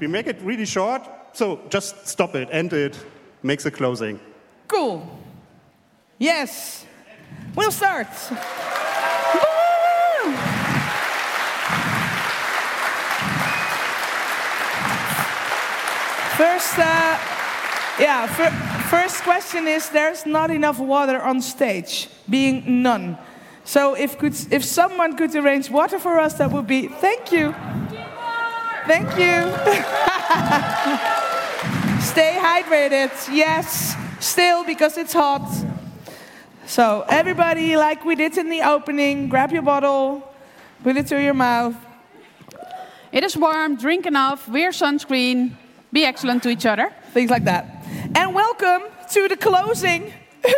We make it really short, so just stop it, end it, makes the closing. Cool. Yes. We'll start. First question is, there's not enough water on stage, being none. So if someone could arrange water for us, that would be, thank you. Thank you. Stay hydrated, yes, still, because it's hot. So everybody, like we did in the opening, grab your bottle, put it to your mouth. It is warm, drink enough, wear sunscreen, be excellent to each other. Things like that. And welcome to the closing.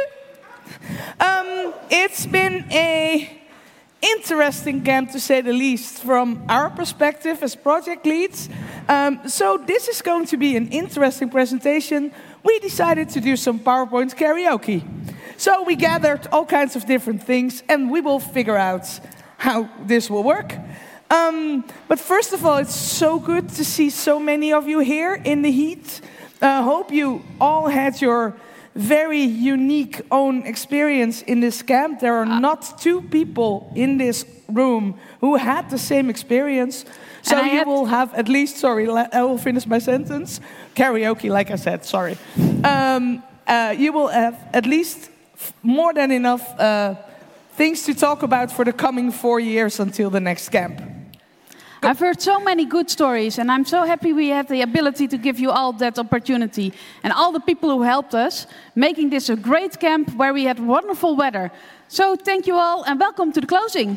It's been a interesting camp, to say the least, from our perspective as project leads. So this is going to be an interesting presentation. We decided to do some PowerPoint karaoke. So we gathered all kinds of different things, and we will figure out how this will work. But first of all, it's so good to see so many of you here in the heat. Hope you all had your very unique own experience in this camp. There are not two people in this room who had the same experience. So you will have at least, sorry, I will finish my sentence. Karaoke, like I said, sorry. You will have at least more than enough things to talk about for the coming 4 years until the next camp. I've heard so many good stories, and I'm so happy we had the ability to give you all that opportunity. And all the people who helped us, making this a great camp where we had wonderful weather. So thank you all, and welcome to the closing.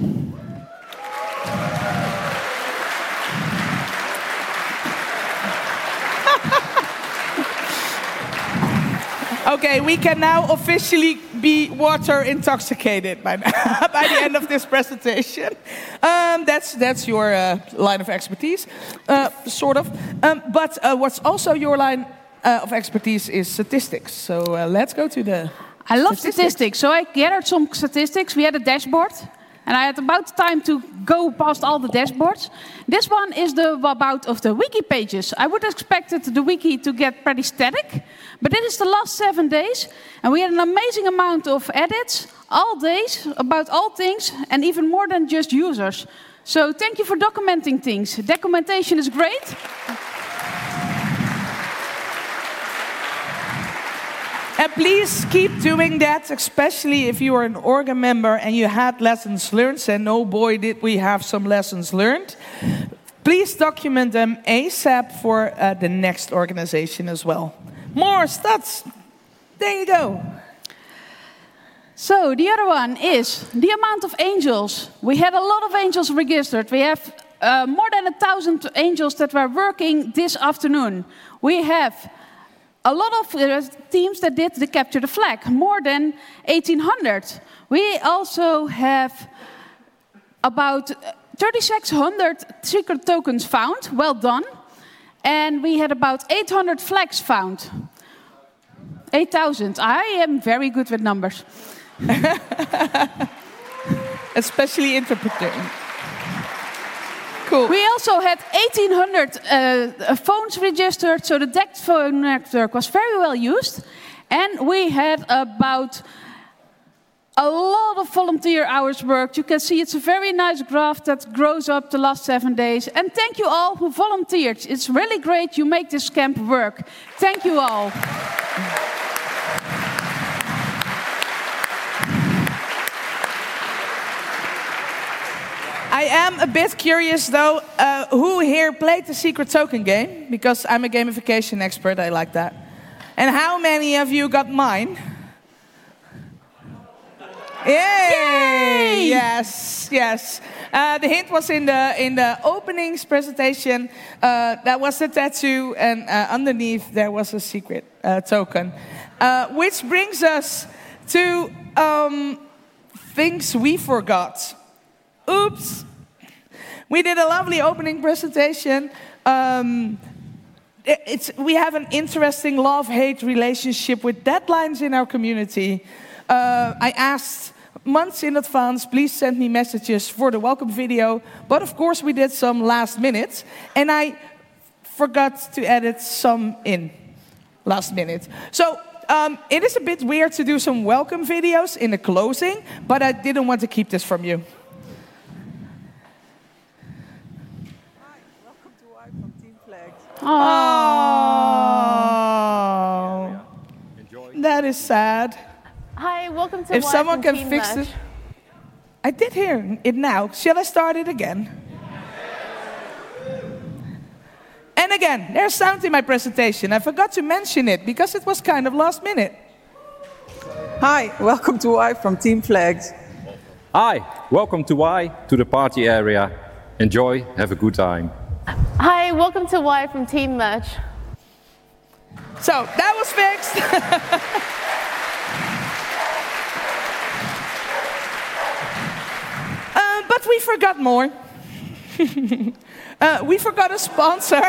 Okay, we can now officially be water intoxicated by the end of this presentation. That's your line of expertise, sort of. But what's also your line of expertise is statistics. So let's go to the I love statistics. So I gathered some statistics. We had a dashboard. And I had about time to go past all the dashboards. This one is about the wiki pages. I would have expected the wiki to get pretty static, but it is the last 7 days, and we had an amazing amount of edits, all days, about all things, and even more than just users. So thank you for documenting things. Documentation is great. And please keep doing that, especially if you are an Orga member and you had lessons learned. And oh boy, did we have some lessons learned. Please document them ASAP for the next organization as well. More stats. There you go. So the other one is the amount of angels. We had a lot of angels registered. We have more than 1,000 angels that were working this afternoon. We have a lot of teams that did the capture the flag, more than 1,800. We also have about 3,600 secret tokens found, well done. And we had about 800 flags found. 8,000, I am very good with numbers. Especially interpreting. Cool. We also had 1,800 phones registered, so the DECT phone network was very well used. And we had about a lot of volunteer hours worked. You can see it's a very nice graph that grows up the last 7 days. And thank you all who volunteered. It's really great you make this camp work. Thank you all. I am a bit curious, though, who here played the Secret Token game? Because I'm a gamification expert, I like that. And how many of you got mine? Yay! Yay! Yes, yes. The hint was in the openings presentation. That was the tattoo, and underneath there was a secret token. Which brings us to things we forgot. Oops. We did a lovely opening presentation. We have an interesting love-hate relationship with deadlines in our community. I asked months in advance, please send me messages for the welcome video. But of course we did some last minute. And I forgot to edit some in last minute. So it is a bit weird to do some welcome videos in the closing, but I didn't want to keep this from you. Hi, welcome to Y from Team Flags. Oh, that is sad. Hi, welcome to If Y someone from can Team fix Mesh. it. I did hear it now. Shall I start it again? And again, there's sound in my presentation. I forgot to mention it because it was kind of last minute. Hi, welcome to Y from Team Flags. Hi, welcome to Y, to the party area. Enjoy, have a good time. Hi, welcome to Y from Team Mesh. So that was fixed. But we forgot more. We forgot a sponsor.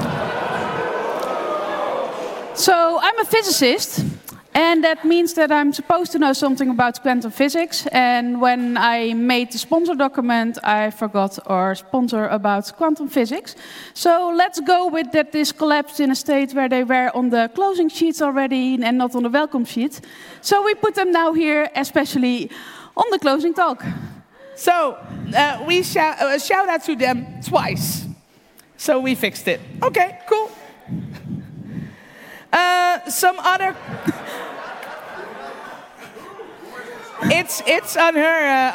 So I'm a physicist, and that means that I'm supposed to know something about quantum physics. And when I made the sponsor document, I forgot our sponsor about quantum physics. So let's go with that this collapsed in a state where they were on the closing sheets already and not on the welcome sheet. So we put them now here, especially on the closing talk. So we shout out to them twice. So we fixed it. Okay, cool. Some other. It's on her.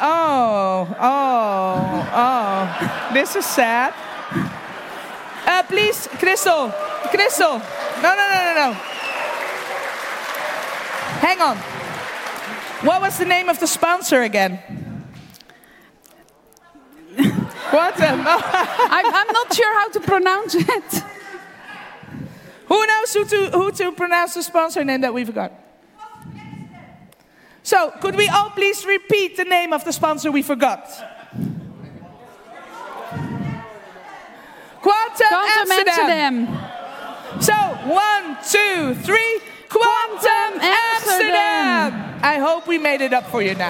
Oh. This is sad. Please, Crystal. No. Hang on. What was the name of the sponsor again? Quantum. I'm not sure how to pronounce it. Who knows who to pronounce the sponsor name that we forgot? So, could we all please repeat the name of the sponsor we forgot? Quantum Amsterdam. So, 1, 2, 3. Quantum Amsterdam. I hope we made it up for you now.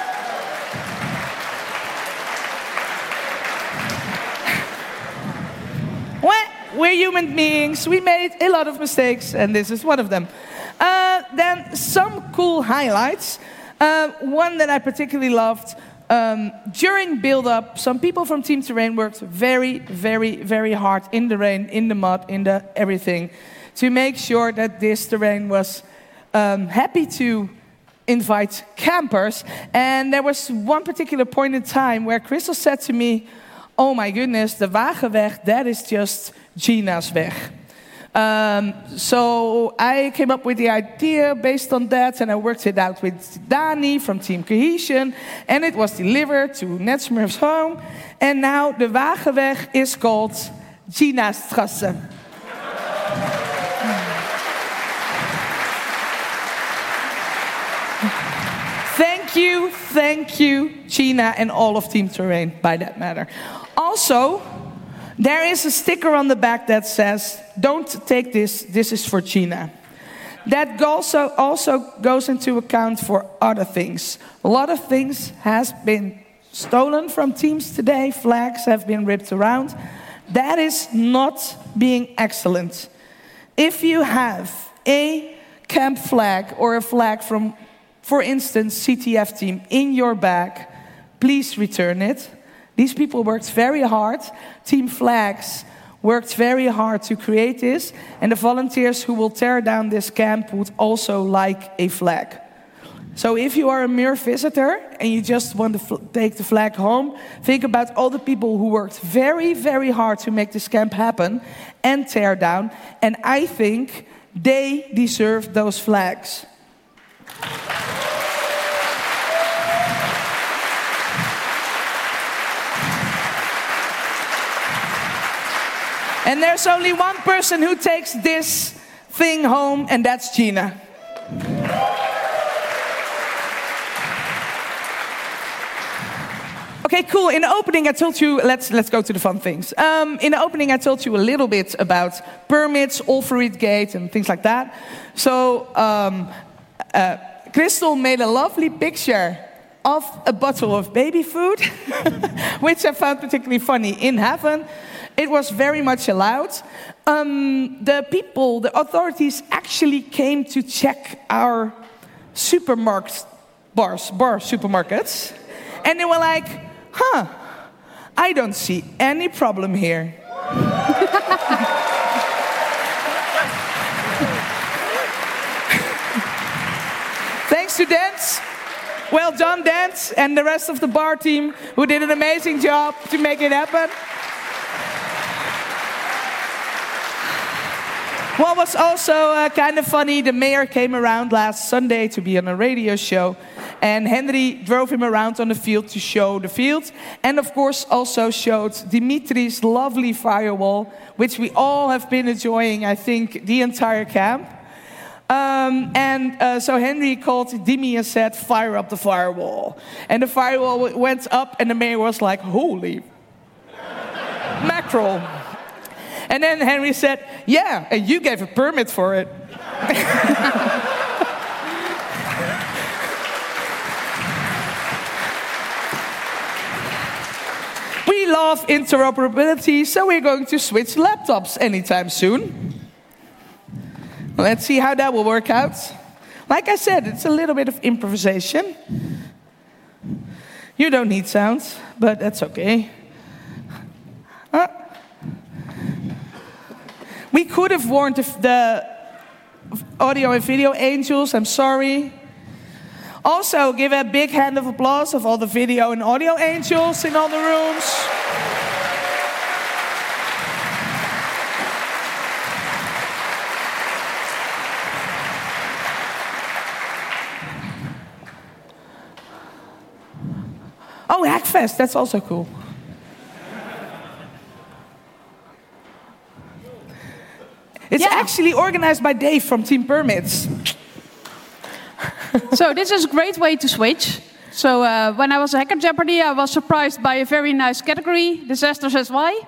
We're human beings. We made a lot of mistakes, and this is one of them. Then some cool highlights. One that I particularly loved. During build-up, some people from Team Terrain worked very, very, very hard in the rain, in the mud, in the everything, to make sure that this terrain was happy to invite campers. And there was one particular point in time where Crystal said to me, "Oh my goodness, the Wagenweg, that is just Gina's weg." So I came up with the idea based on that, and I worked it out with Dani from Team Cohesion, and it was delivered to Netsmurf's home, and now the Wagenweg is called Gina's Strasse. Thank you, Gina and all of Team Terrain, by that matter. Also, there is a sticker on the back that says, "Don't take this, this is for Gina." That also goes into account for other things. A lot of things has been stolen from teams today. Flags have been ripped around. That is not being excellent. If you have a camp flag or a flag from, for instance, CTF team in your bag, please return it. These people worked very hard. Team Flags worked very hard to create this. And the volunteers who will tear down this camp would also like a flag. So if you are a mere visitor and you just want to take the flag home, think about all the people who worked very, very hard to make this camp happen and tear down. And I think they deserve those flags. And there's only one person who takes this thing home, and that's Gina. Okay, cool. In the opening, I told you, let's go to the fun things. In the opening, I told you a little bit about permits, Olfried Gate, and things like that. So, Crystal made a lovely picture of a bottle of baby food, which I found particularly funny in heaven. It was very much allowed. The authorities actually came to check our supermarkets, supermarkets, and they were like, I don't see any problem here. Thanks to Dance. Well done, Dance, and the rest of the bar team who did an amazing job to make it happen. What was also kind of funny, the mayor came around last Sunday to be on a radio show, and Henry drove him around on the field to show the field, and of course also showed Dimitri's lovely firewall, which we all have been enjoying, I think, the entire camp. So Henry called Dimi and said, "Fire up the firewall." And the firewall went up, and the mayor was like, "Holy mackerel." And then Henry said, "Yeah, and you gave a permit for it." We love interoperability, so we're going to switch laptops anytime soon. Let's see how that will work out. Like I said, it's a little bit of improvisation. You don't need sounds, but that's okay. We could have warned the audio and video angels, I'm sorry. Also, give a big hand of applause of all the video and audio angels in all the rooms. Oh, Hackfest, that's also cool. It's actually organized by Dave from Team Permits. So this is a great way to switch. So when I was at Hacker Jeopardy, I was surprised by a very nice category, Disaster Says Why.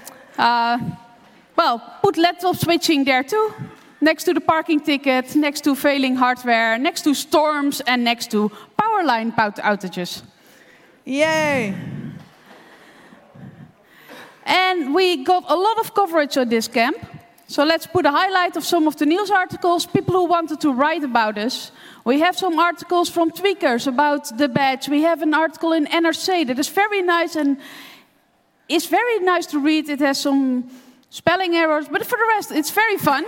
Put laptop switching there too. Next to the parking ticket, next to failing hardware, next to storms, and next to power line outages. Yay! And we got a lot of coverage on this camp. So let's put a highlight of some of the news articles, people who wanted to write about us. We have some articles from Tweakers about the badge. We have an article in NRC that is very nice and it's very nice to read. It has some spelling errors, but for the rest, it's very fun.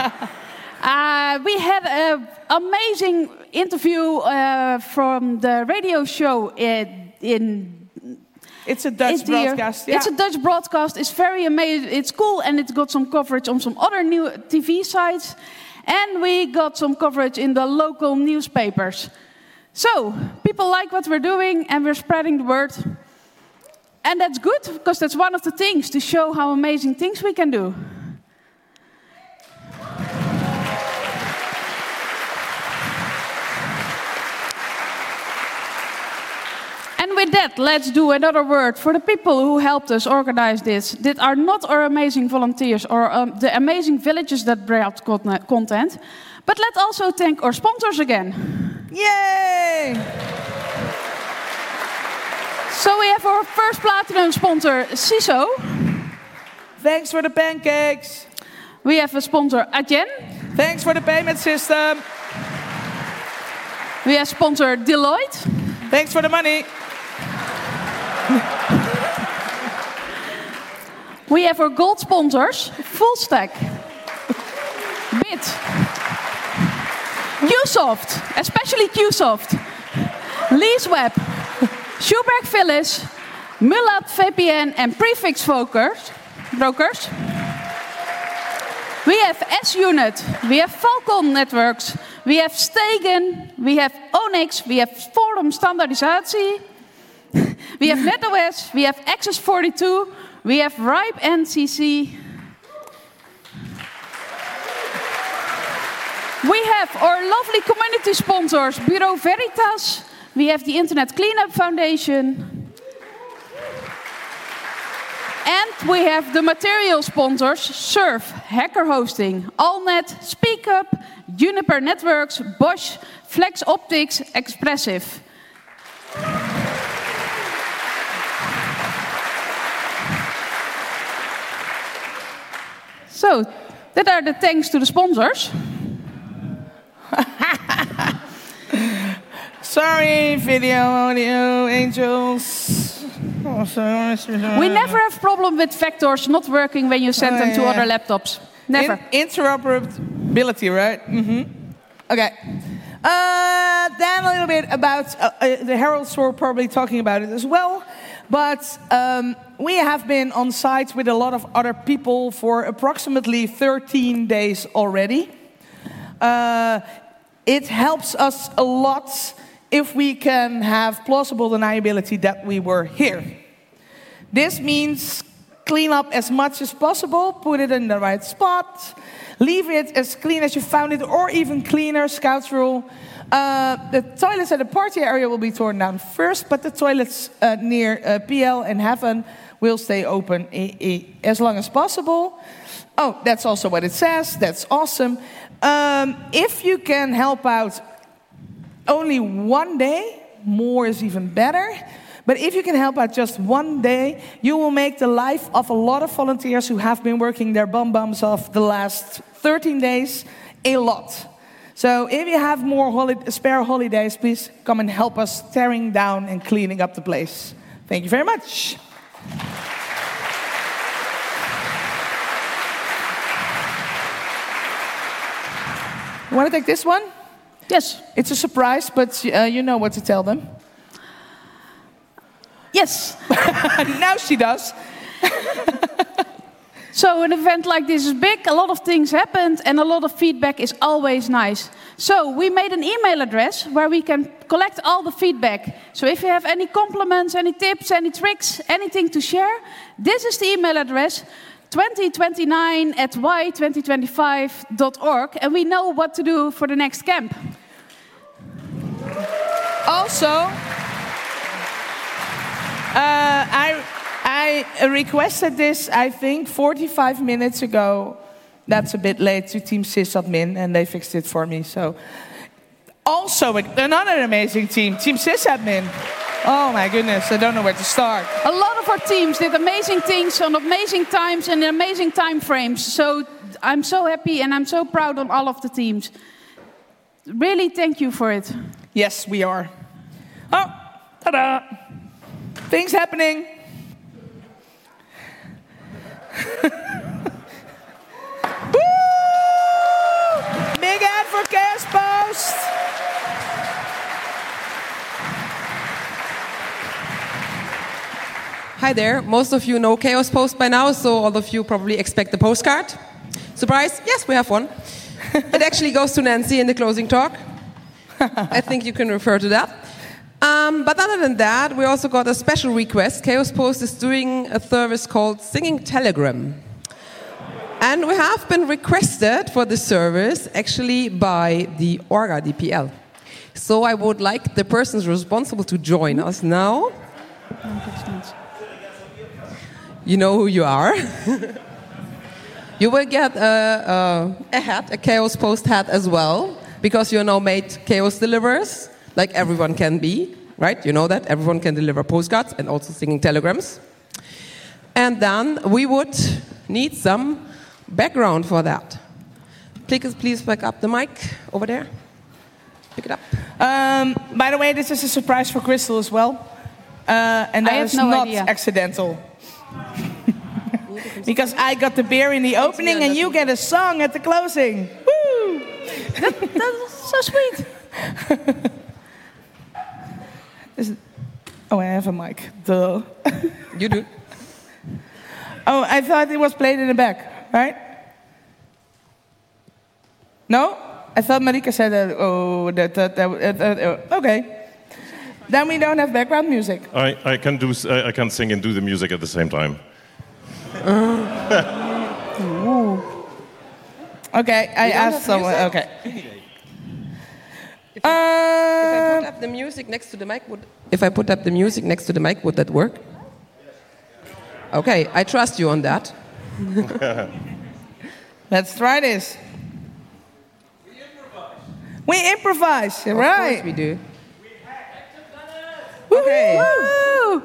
We had an amazing interview from the radio show It's a Dutch broadcast. Yeah. It's a Dutch broadcast. It's very amazing. It's cool, and it got some coverage on some other new TV sites. And we got some coverage in the local newspapers. So, people like what we're doing, and we're spreading the word. And that's good, because that's one of the things, to show how amazing things we can do. And with that, let's do another word for the people who helped us organize this. That are not our amazing volunteers or the amazing villages that brought content. But let's also thank our sponsors again. Yay! So we have our first platinum sponsor, CISO. Thanks for the pancakes. We have a sponsor, Adyen. Thanks for the payment system. We have sponsor Deloitte. Thanks for the money. We have our gold sponsors, Fullstack, Bit, Qsoft, especially Qsoft, LeaseWeb, Schuberg Phyllis, Mulat VPN, and Prefix Brokers. We have S-Unit, we have Falcon Networks, we have Stegen, we have Onyx, we have Forum Standaardisatie, we have NetOS, we have Access 42, we have RIPE NCC. We have our lovely community sponsors, Bureau Veritas, we have the Internet Cleanup Foundation, and we have the material sponsors, Surf, Hacker Hosting, Allnet, SpeakUp, Juniper Networks, Bosch, Flex Optics, Expressive. So, that are the thanks to the sponsors. Sorry, video, audio, angels. Oh, sorry. We never have problem with vectors not working when you send them to other laptops. Never. Interoperability, right? Okay. Then a little bit about the heralds were probably talking about it as well. But we have been on site with a lot of other people for approximately 13 days already. It helps us a lot if we can have plausible deniability that we were here. This means clean up as much as possible, put it in the right spot, leave it as clean as you found it, or even cleaner, Scouts rule. The toilets at the party area will be torn down first, but the toilets near PL and Heaven will stay open as long as possible. Oh, that's also what it says. That's awesome. If you can help out only one day, more is even better. But if you can help out just one day, you will make the life of a lot of volunteers who have been working their bums off the last 13 days a lot. So if you have more spare holidays, please come and help us tearing down and cleaning up the place. Thank you very much. You want to take this one? Yes. It's a surprise, but you know what to tell them. Yes. Now she does. So an event like this is big, a lot of things happened, and a lot of feedback is always nice. So we made an email address where we can collect all the feedback. So if you have any compliments, any tips, any tricks, anything to share, this is the email address, 2029@y2025.org, and we know what to do for the next camp. Also, I requested this, I think, 45 minutes ago. That's a bit late to Team sysadmin, and they fixed it for me. So, also another amazing team, Team sysadmin. Oh my goodness, I don't know where to start. A lot of our teams did amazing things on amazing times and amazing time frames. So I'm so happy and I'm so proud on all of the teams. Really, thank you for it. Yes, we are. Oh, ta-da! Things happening. Woo! Big ad for Chaos Post. Hi there. Most of you know Chaos Post by now, so all of you probably expect a postcard. Surprise? Yes, we have one. It actually goes to Nancy in the closing talk. I think you can refer to that. But other than that, we also got a special request. Chaos Post is doing a service called Singing Telegram. And we have been requested for this service actually by the Orga DPL. So I would like the persons responsible to join us now. You know who you are. You will get a hat, a Chaos Post hat as well, because you're now made Chaos Deliverers, like everyone can be, right? You know that? Everyone can deliver postcards and also singing telegrams. And then we would need some background for that. Please pick up the mic over there. Pick it up. By the way, this is a surprise for Crystal as well. And that is not accidental. Because I got the beer in the opening and you get a song at the closing. Woo! That's so sweet. Oh, I have a mic. Duh. You do. Oh, I thought it was played in the back, right? No? I thought Marika said that. Oh, okay. Then we don't have background music. I can sing and do the music at the same time. Okay, I asked someone. Okay. If I put up the music next to the mic, would that work? Okay, I trust you on that. Let's try this. We improvise, right? Of course we do. Okay. Woo!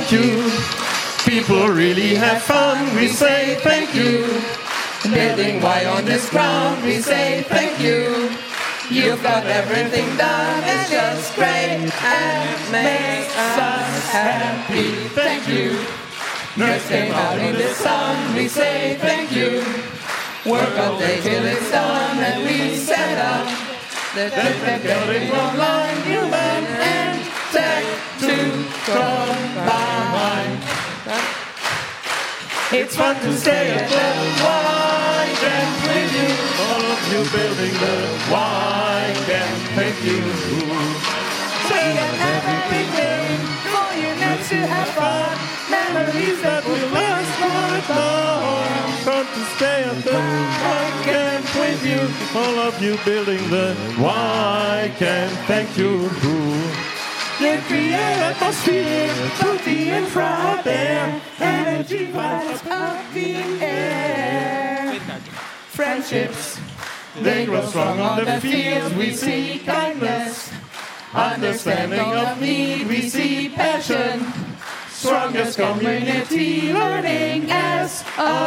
thank you. People really have fun, we say thank you. Building Y on this ground, we say thank you. You've got everything done, it's just great and makes us happy. Thank you. Nerds came out in the sun, we say thank you. Work all day till it's done and we set up the building online, human and tech to combine. It's fun to stay at the Y Camp with you. All of you building the Y Camp, thank you. We can have everything for you next to have fun. Memories that will last forever. Fun to stay at the Y Camp with you. All of you building the Y Camp, thank you. You create atmosphere, put the infra out there. Energy vibes up the air. Friendships, they grow strong on the fields. We see kindness, understanding of need. We see passion, strongest community. Learning as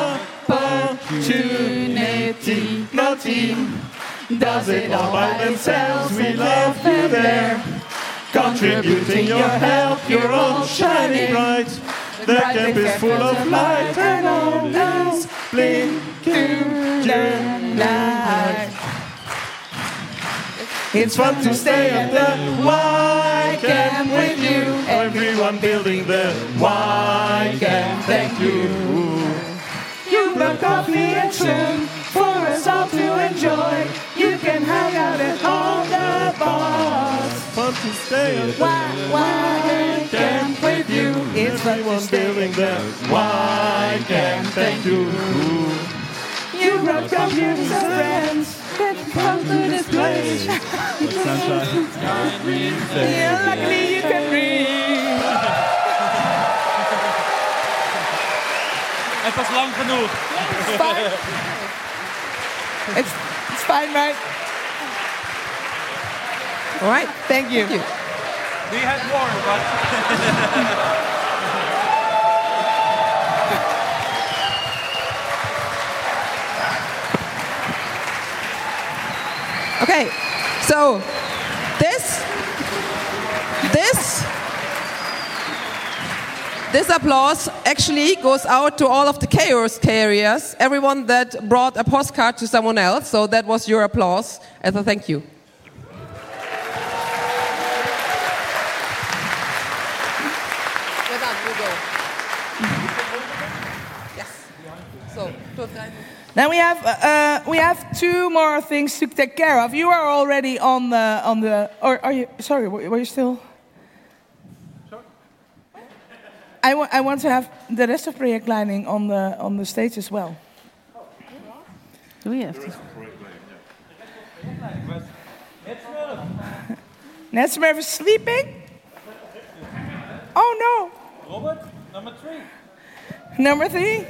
opportunity. No team does it all by themselves. We love you there. Contributing your help, you're all shining bright. The camp is full of light and all is blinking light. It's fun to stay at the Y Camp with you. Everyone building the Y Camp, thank you. You brought coffee and soon for us all to enjoy. You can hang out at all the bars. Fun to stay at the Y Camp with you. It's everyone building the Y Camp, thank you. You brought computers and friends. Come to this place. Yeah, luckily you can read. Het was lang genoeg. It's fine. It's fine, right? All right. Thank you. Thank you. We had more, but... Okay, so this applause actually goes out to all of the chaos carriers, everyone that brought a postcard to someone else. So that was your applause as a thank you. Yes. So, Then we have two more things to take care of. You are already on the or are you? Sorry, were you still? I want to have the rest of projectleiding on the stage as well. Do we have to? Netsmurf is sleeping. Oh no. Robert, number 3. Number 3.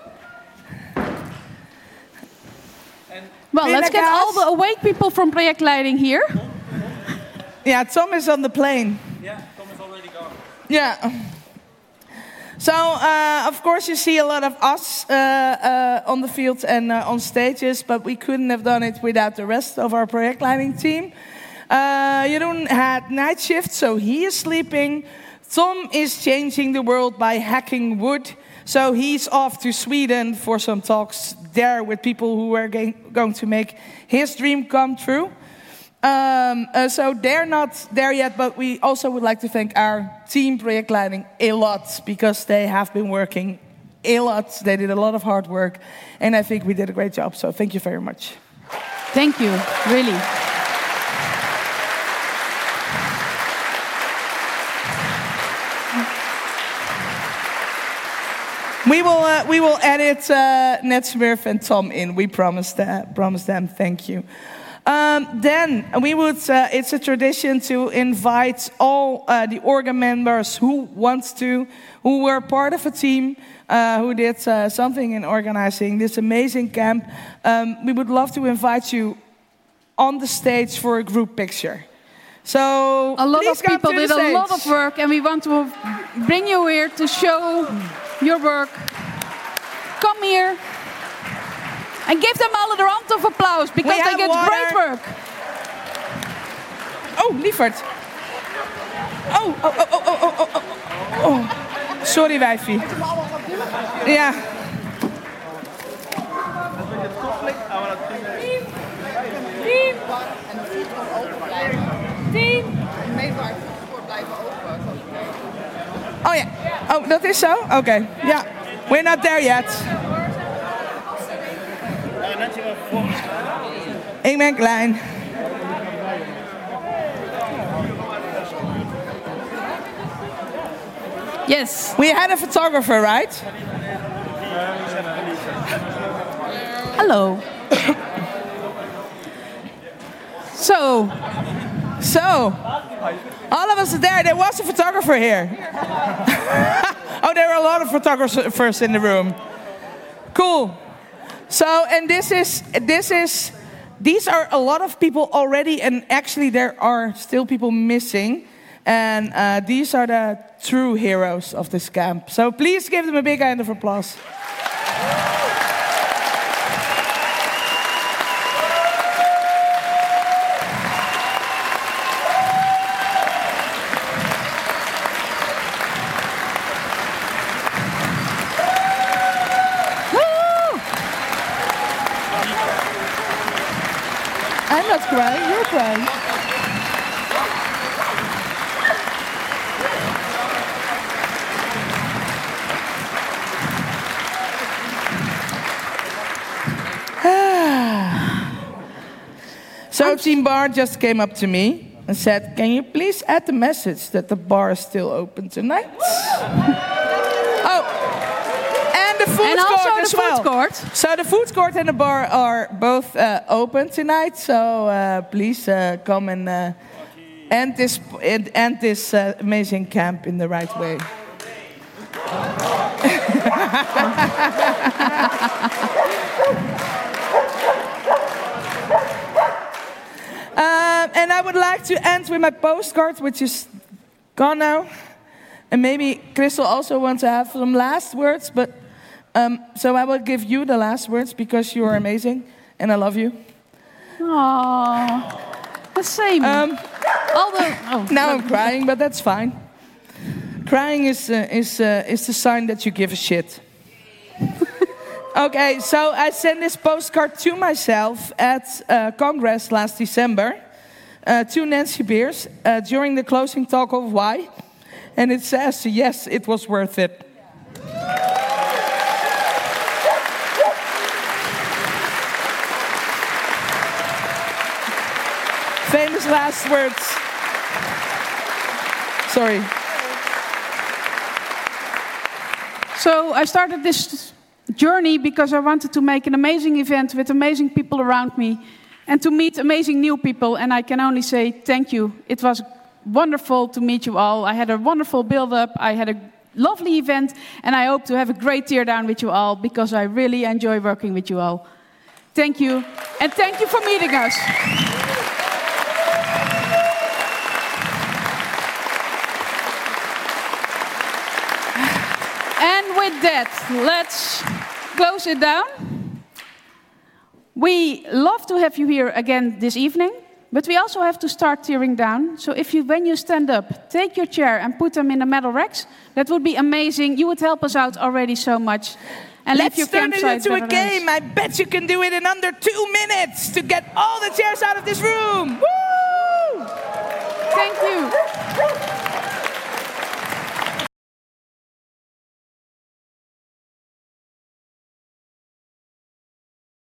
Well, let's get all the awake people from projectleiding here. Yeah, Tom is on the plane. Yeah, Tom is already gone. Yeah. So, of course, you see a lot of us on the field and on stages, but we couldn't have done it without the rest of our projectleiding team. Jeroen had night shift, so he is sleeping. Tom is changing the world by hacking wood. So he's off to Sweden for some talks there with people who are going to make his dream come true. So they're not there yet, but we also would like to thank our team projectleiding a lot because they have been working a lot. They did a lot of hard work, and I think we did a great job. So thank you very much. Thank you, really. We will edit Netsmurf and Tom in. We promise them. Thank you. Then we would. It's a tradition to invite all the organ members who were part of a team, who did something in organizing this amazing camp. We would love to invite you on the stage for a group picture. So a lot of people did a lot of work, and we want to bring you here to show your work. Come here and give them all a round of applause because they get great work. Oh, lieverd. Oh. Sorry, wijfie. Ja. Oh ja. Oh, dat is zo? Oké. Ja. We're not there yet. Ik ben klein. Yes. We had a photographer, right? Hello. So, all of us are there. There was a photographer here. Oh, there are a lot of photographers in the room. Cool. So, and these are a lot of people already, and actually there are still people missing. And these are the true heroes of this camp. So please give them a big round of applause. I'm not crying, you're crying. So Team Bar just came up to me and said, can you please add the message that the bar is still open tonight? Oh, and the food court as well. Food court. So the food court and the bar are both open tonight. So please come and end this amazing camp in the right way. And I would like to end with my postcard, which is gone now. And maybe Crystal also wants to have some last words, but so I will give you the last words because you are amazing and I love you. Aww, the same. Now I'm crying, but that's fine. Crying is the sign that you give a shit. Okay, so I sent this postcard to myself at Congress last December to Nancy Beers during the closing talk of Why. And it says, yes, it was worth it. Famous last words. Sorry. So I started this journey because I wanted to make an amazing event with amazing people around me and to meet amazing new people. And I can only say thank you. It was wonderful to meet you all. I had a wonderful build-up. I had a lovely event. And I hope to have a great teardown with you all because I really enjoy working with you all. Thank you. And thank you for meeting us. And with that, let's close it down. We love to have you here again this evening, but we also have to start tearing down. So when you stand up, take your chair and put them in the metal racks. That would be amazing. You would help us out already so much. And let's turn it into a game. I bet you can do it in under 2 minutes to get all the chairs out of this room. Woo!